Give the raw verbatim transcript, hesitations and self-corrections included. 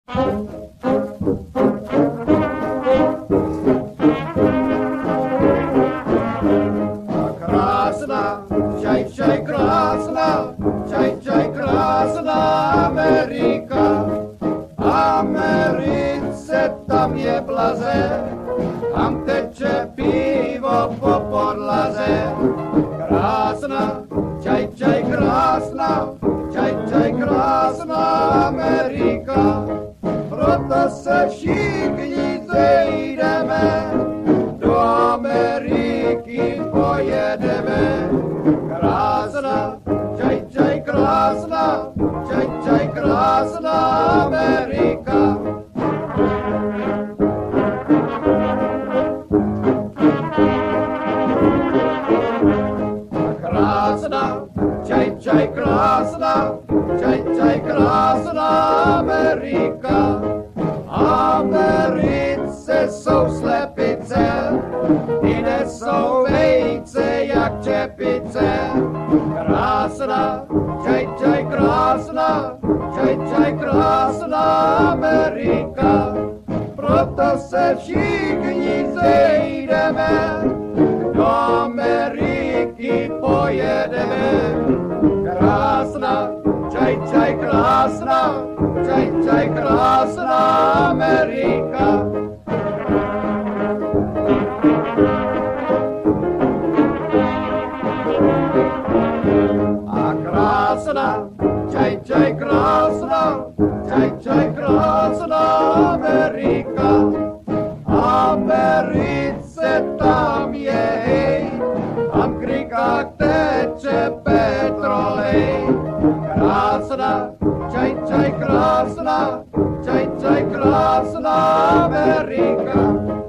Krásná, čaj, čaj, krásná, čaj, čaj, krásná Amerika. Americe tam je blaze, tam teče pivo po podlaze. Krásná, čaj, čaj, krásná, čaj, čaj, krásná Amerika. Proto se všichni zejdeme, do Ameriky pojedeme. Krásná, čaj, čaj, krásná, čaj, čaj, krásná Amerika. Krásná, čaj, čaj, krásná, čaj, čaj, krásná Amerika. Americe jsou slepice, ty nesou vejce jak čepice. Krásná, čaj, čaj, krásná, čaj, čaj, krásná Amerika. Proto se všichni zejdeme, do Ameriky pojedeme. Krásná, čaj, čaj, krásná, čaj, čaj, krásná Amerika. A krásná, čaj, čaj, krásná, čaj, čaj, krásná Amerika. Americe tam je, hej, tam v krikách teče petrolej. Krásná, čaj, čaj, krásná, čaj, čaj, krásná Amerika.